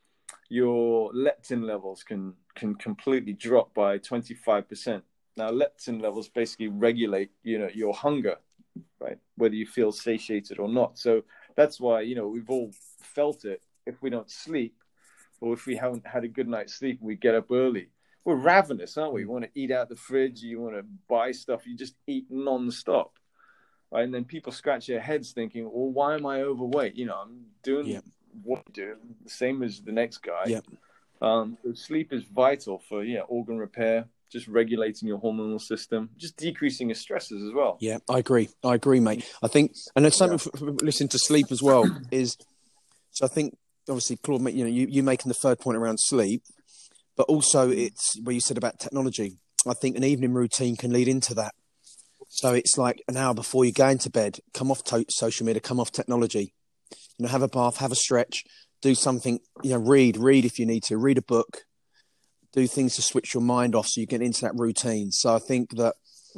your leptin levels can, can completely drop by twenty-five percent. Now, leptin levels basically regulate, you know, your hunger, right? Whether you feel satiated or not. So that's why, you know, we've all felt it. If we don't sleep, or if we haven't had a good night's sleep and we get up early, we're ravenous, aren't we? We want to eat out the fridge. You want to buy stuff. You just eat non-stop, right? And then people scratch their heads thinking, well, why am I overweight? You know, I'm doing Yep. what I do, the same as the next guy. Yep. Um, so sleep is vital for, yeah, organ repair, just regulating your hormonal system, just decreasing your stresses as well. Yeah, I agree. I agree, mate. I think, and there's something yeah. for, for listening to sleep as well is, so I think obviously, Claude, you know, you, you making the third point around sleep, but also it's where you said about technology. I think an evening routine can lead into that. So it's like an hour before you go into bed, come off to- social media, come off technology, you know, have a bath, have a stretch, do something, you know, read, read if you need to, read a book, do things to switch your mind off so you get into that routine. So I think that...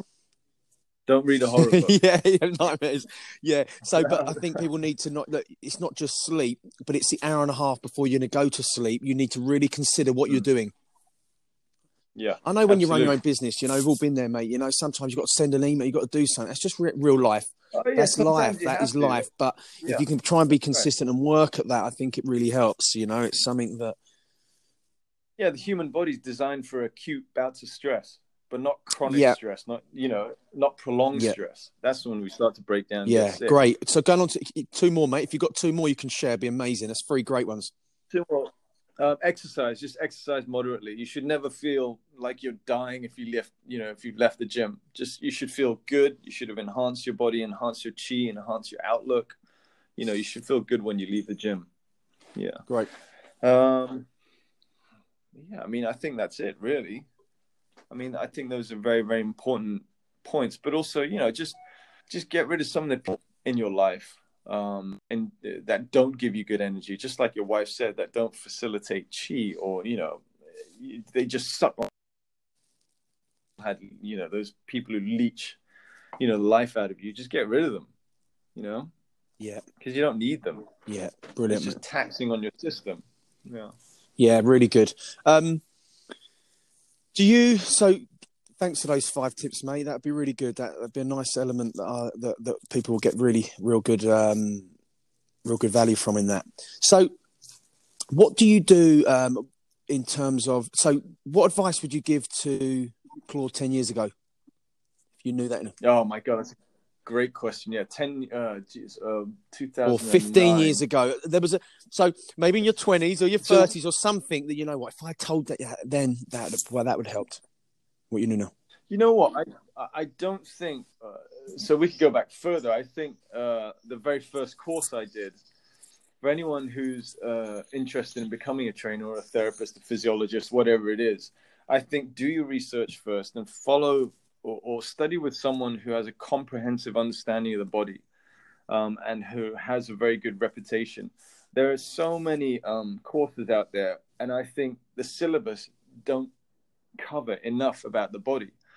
Don't read a horror book. yeah, yeah, nightmares. Yeah. So, but I think people need to not, look, it's not just sleep, but it's the hour and a half before you're going to go to sleep. You need to really consider what mm. you're doing. Yeah. I know when absolutely. you run your own business, you know, we've all been there, mate. You know, sometimes you've got to send an email, you've got to do something. That's just re- real life. Oh, yeah, That's life. That is to. life. But yeah. if you can try and be consistent right. and work at that, I think it really helps. You know, it's something that... Yeah, the human body's designed for acute bouts of stress, but not chronic yeah. stress, not, you know, not prolonged yeah. stress. That's when we start to break down. Yeah, great. So going on to two more, mate. If you've got two more you can share, it'd be amazing. That's three great ones. Two more. Um, exercise, just exercise moderately. You should never feel like you're dying if you left, you know, if you've left the gym. Just, you should feel good. You should have enhanced your body, enhanced your chi, enhanced your outlook. You know, you should feel good when you leave the gym. Yeah. Great. Um, yeah, I mean, I think that's it, really. I mean, I think those are very, very important points. But also, you know, just just get rid of some of the people in your life um, and uh, that don't give you good energy. Just like your wife said, that don't facilitate chi, or, you know, they just suck on. Had, you know, those people who leech, you know, the life out of you. Just get rid of them, you know? Yeah. Because you don't need them. Yeah, brilliant. It's just taxing on your system. Yeah. Yeah, really good. Um, do you, so thanks for those five tips, mate. That'd be really good. That, that'd be a nice element that, uh, that, that people will get really, real good, um, real good value from in that. So what do you do um, in terms of, so what advice would you give to Claude ten years ago? If you knew that. Oh my God, that's a great question. Yeah, ten, uh, geez, uh, two thousand or fifteen years ago. There was a so maybe in your twenties or your thirties so, or something that, you know what, if I told that then that well that would help. What you know now. You know what? I I don't think uh, so. We could go back further. I think uh, the very first course I did, for anyone who's uh, interested in becoming a trainer or a therapist, a physiologist, whatever it is, I think do your research first and follow or, or study with someone who has a comprehensive understanding of the body um, and who has a very good reputation. There are so many um, courses out there, and I think the syllabus don't cover enough about the body.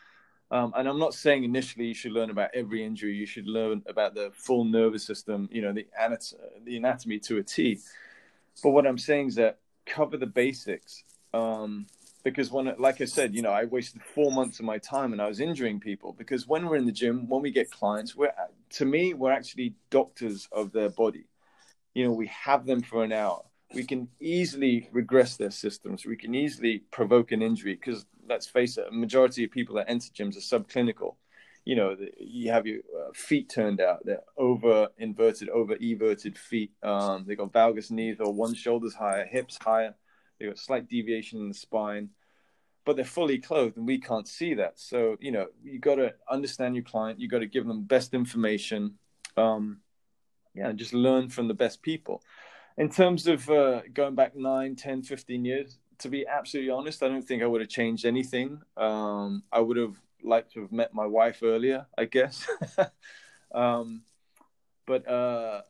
Um, and I'm not saying initially you should learn about every injury. You should learn about the full nervous system, you know, the, anat- the anatomy to a T. But what I'm saying is that cover the basics. Um, because when, like I said, you know, I wasted four months of my time and I was injuring people, because when we're in the gym, when we get clients, we're, to me, we're actually doctors of their body. You know, we have them for an hour. We can easily regress their systems. We can easily provoke an injury because, let's face it, a majority of people that enter gyms are subclinical. You know, the, you have your uh, feet turned out. They're over inverted, over everted feet. Um, they got valgus knees, or one shoulder's higher, hips higher. They got slight deviation in the spine, but they're fully clothed, and we can't see that. So, you know, you got to understand your client. You got to give them best information. Um, yeah, just learn from the best people. In terms of uh, going back nine, ten, fifteen years, to be absolutely honest, I don't think I would have changed anything. Um, I would have liked to have met my wife earlier, I guess. um, but uh,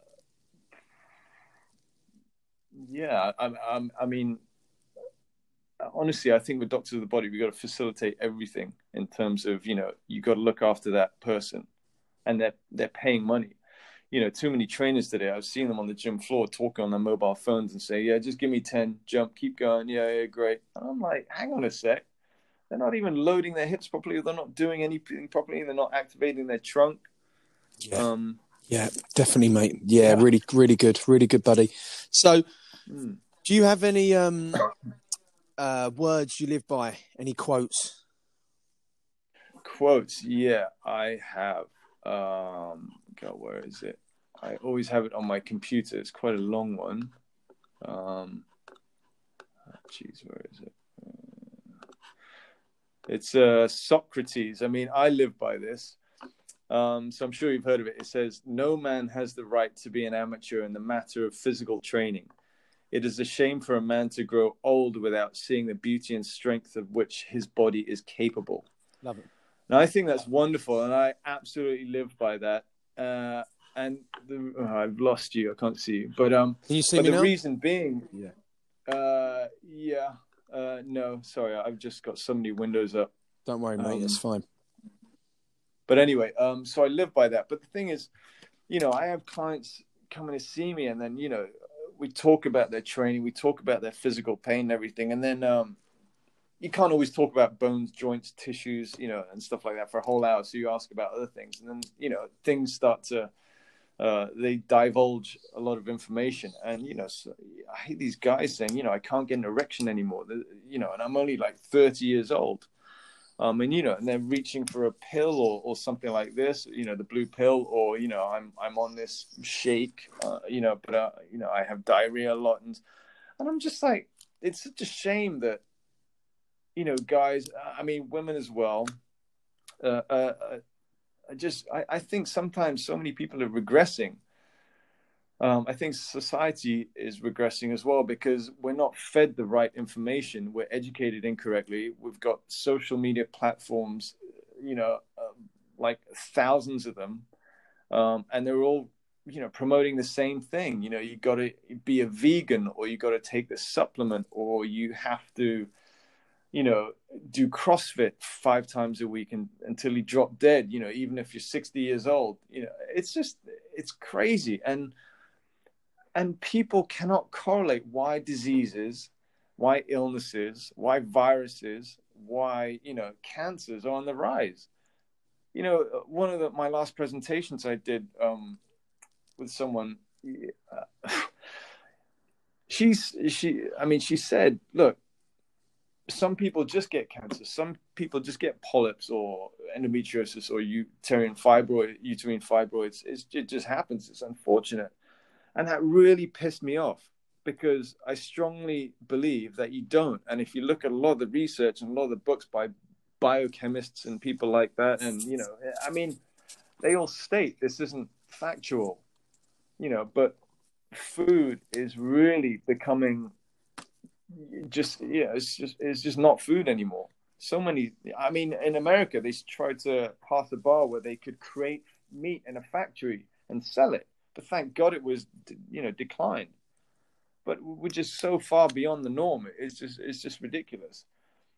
yeah, I, I, I mean, honestly, I think with Doctors of the Body, we got to facilitate everything in terms of, you know, you got to look after that person, and they're, they're paying money. You know, too many trainers today, I've seen them on the gym floor talking on their mobile phones and say, yeah, just give me ten, jump, keep going. Yeah, yeah, great. And I'm like, hang on a sec. They're not even loading their hips properly. They're not doing anything properly. They're not activating their trunk. Yeah, um, yeah, definitely, mate. Yeah, yeah. really, really good, really good, buddy. So, Mm. do you have any um, uh, words you live by? Any quotes? Quotes. Yeah, I have. Um, God, where is it? I always have it on my computer. It's quite a long one. Um, geez, where is it? It's uh, Socrates. I mean, I live by this. Um, so I'm sure you've heard of it. It says, no man has the right to be an amateur in the matter of physical training. It is a shame for a man to grow old without seeing the beauty and strength of which his body is capable. Love it. Now, I think that's wonderful, and I absolutely live by that. Uh, and the, oh, I've lost you. I can't see you. But um, Can you see but me the now? reason being, Yeah. uh, yeah, uh, no, sorry, I've just got so many windows up. Don't worry, mate. Um, It's fine. But anyway, um, so I live by that. But the thing is, you know, I have clients coming to see me, and then, you know, we talk about their training, we talk about their physical pain and everything. And then um, you can't always talk about bones, joints, tissues, you know, and stuff like that for a whole hour. So you ask about other things. And then, you know, things start to, uh, they divulge a lot of information. And, you know, so I hate these guys saying, you know, I can't get an erection anymore, you know, and I'm only like thirty years old. Um, and, you know, and they're reaching for a pill or, or something like this, you know, the blue pill, or, you know, I'm, I'm on this shake, uh, you know, but, uh, you know, I have diarrhea a lot. And, and I'm just like, it's such a shame that, you know, guys, I mean, women as well, uh, uh, I just, I, I think sometimes so many people are regressing. Um, I think society is regressing as well, because we're not fed the right information. We're educated incorrectly. We've got social media platforms, you know, uh, like thousands of them. Um, and they're all, you know, promoting the same thing. You know, you got to be a vegan, or you got to take this supplement, or you have to, you know, do CrossFit five times a week and, until you drop dead, you know, even if you're sixty years old. You know, it's just, it's crazy. And, And people cannot correlate why diseases, why illnesses, why viruses, why, you know, cancers are on the rise. You know, one of the, my last presentations I did um, with someone, uh, she's, she, I mean, she said, look, some people just get cancer. Some people just get polyps or endometriosis or uterine fibroid, uterine fibroids. It's, it just happens. It's unfortunate. And that really pissed me off, because I strongly believe that you don't. And if you look at a lot of the research and a lot of the books by biochemists and people like that, and, you know, I mean, they all state this isn't factual, you know, but food is really becoming just, yeah, it's just, it's just not food anymore. So many, I mean, in America, they tried to pass a bar where they could create meat in a factory and sell it. But thank God it was, you know, declined. But we're just so far beyond the norm. It's just, it's just ridiculous.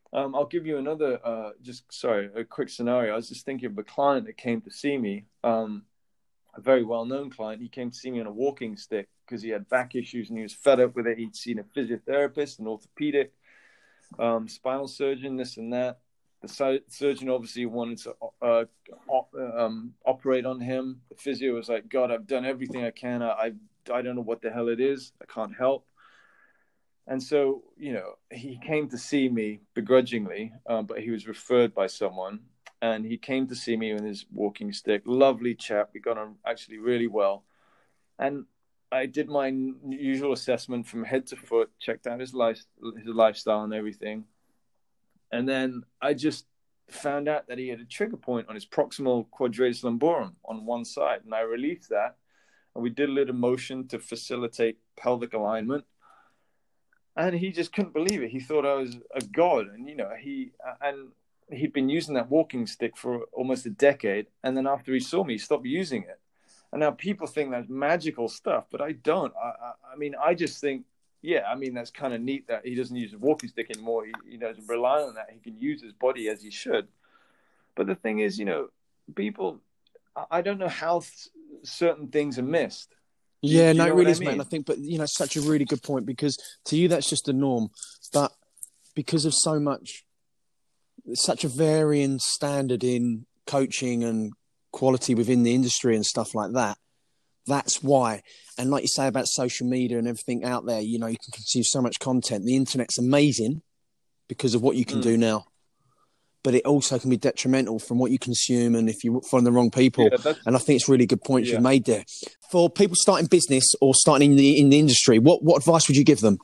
Um, I'll give you another, uh, just sorry, a quick scenario. I was just thinking of a client that came to see me, um, a very well-known client. He came to see me on a walking stick because he had back issues and he was fed up with it. He'd seen a physiotherapist, an orthopedic, um, spinal surgeon, this and that. The surgeon obviously wanted to uh, op- um, operate on him. The physio was like, God, I've done everything I can. I, I don't know what the hell it is. I can't help. And so, you know, he came to see me begrudgingly, um, but he was referred by someone. And he came to see me with his walking stick. Lovely chap. We got on actually really well. And I did my usual assessment from head to foot, checked out his life, his lifestyle and everything. And then I just found out that he had a trigger point on his proximal quadratus lumborum on one side. And I released that. And we did a little motion to facilitate pelvic alignment. And he just couldn't believe it. He thought I was a god. And, you know, he and he'd been using that walking stick for almost a decade. And then after he saw me, he stopped using it. And now people think that's magical stuff, but I don't. I, I, I mean, I just think, yeah, I mean, that's kind of neat that he doesn't use a walking stick anymore. He, he doesn't rely on that. He can use his body as he should. But the thing is, you know, people, I don't know how th- certain things are missed. Yeah, no, it really is, I mean? man. I think, but, you know, such a really good point because to you, that's just the norm. But because of so much, such a varying standard in coaching and quality within the industry and stuff like that, that's why. And like you say about social media and everything out there, you know, you can consume so much content. The internet's amazing because of what you can mm. do now. But it also can be detrimental from what you consume and if you find the wrong people. Yeah, and I think it's really good points yeah. you've made there. For people starting business or starting in the in the industry, what, what advice would you give them?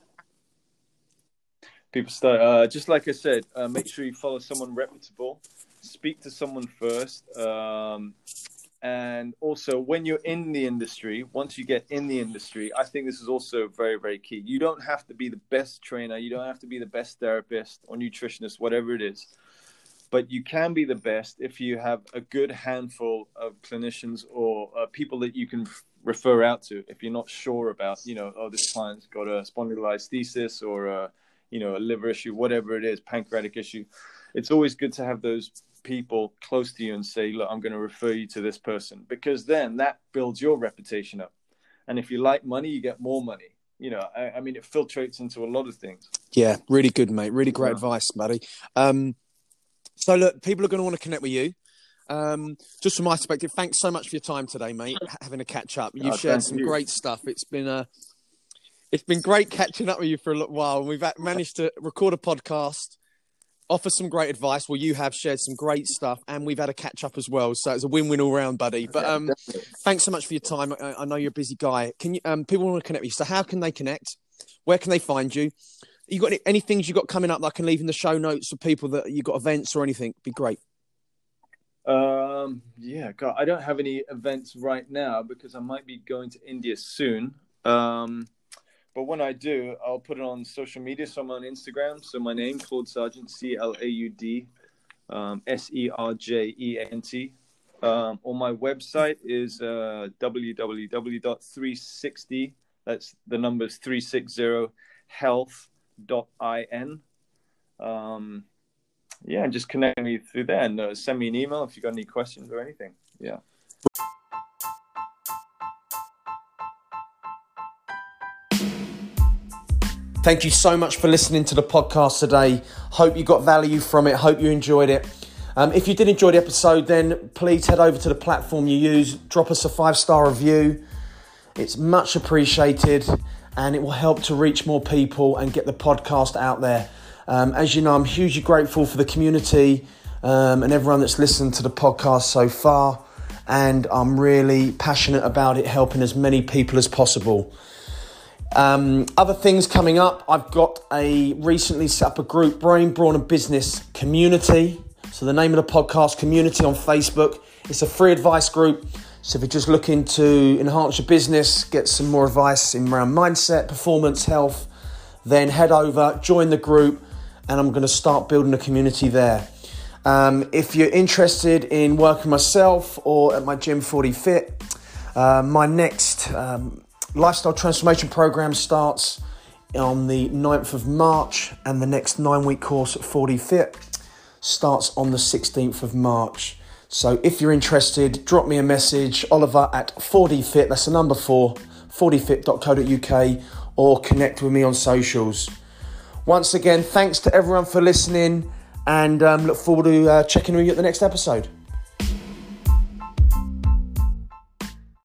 People start, uh, just like I said, uh, make sure you follow someone reputable. Speak to someone first. Um, and also, when you're in the industry, once you get in the industry, I think this is also very, very key. You don't have to be the best trainer. You don't have to be the best therapist or nutritionist, whatever it is. But you can be the best if you have a good handful of clinicians or uh, people that you can f- refer out to. If you're not sure about, you know, oh, this client's got a spondylolisthesis or a, you know, a liver issue, whatever it is, pancreatic issue. It's always good to have those people close to you and say, look, I'm going to refer you to this person, because then that builds your reputation up. And if you like money, you get more money. You know, I, I mean, it filtrates into a lot of things. Yeah, really good, mate. Really great yeah. advice, buddy. Um, So, look, people are going to want to connect with you. Um, just from my perspective, thanks so much for your time today, mate, having a catch-up. You've oh, shared some you. great stuff. It's been a, it's been great catching up with you for a little while. We've managed to record a podcast, offer some great advice. Well, you have shared some great stuff, and we've had a catch-up as well. So it's a win-win all round, buddy. But um, yeah, thanks so much for your time. I, I know you're a busy guy. Can you? Um, people want to connect with you. So how can they connect? Where can they find you? You got any, any things you got coming up that I can leave in the show notes for people that you got events or anything? Be great. Um, yeah, God, I don't have any events right now because I might be going to India soon. Um, but when I do, I'll put it on social media. So I'm on Instagram. So my name, Claude Sargent, C L A U D, um, S E R J E A N T. Um, on my website is uh, w w w dot three sixty. That's the numbers three sixty health. Dot in. Um, yeah, and just connect me through there and uh, send me an email if you got any questions or anything. Yeah. Thank you so much for listening to the podcast today. Hope you got value from it. Hope you enjoyed it. Um, if you did enjoy the episode, then please head over to the platform you use. Drop us a five-star review. It's much appreciated. And it will help to reach more people and get the podcast out there. Um, as you know, I'm hugely grateful for the community um, and everyone that's listened to the podcast so far. And I'm really passionate about it, helping as many people as possible. Um, other things coming up, I've got a recently set up a group, Brain, Brawn and Business Community. So the name of the podcast, Community on Facebook. It's a free advice group. So if you're just looking to enhance your business, get some more advice in around mindset, performance, health, then head over, join the group, and I'm going to start building a community there. Um, if you're interested in working myself or at my Gym forty Fit, uh, my next um, lifestyle transformation program starts on the ninth of March, and the next nine-week course at four D Fit starts on the sixteenth of March. So if you're interested, drop me a message, Oliver at four D Fit, that's the number four, four d fit dot co dot uk, or connect with me on socials. Once again, thanks to everyone for listening, and um, look forward to uh, checking with you at the next episode.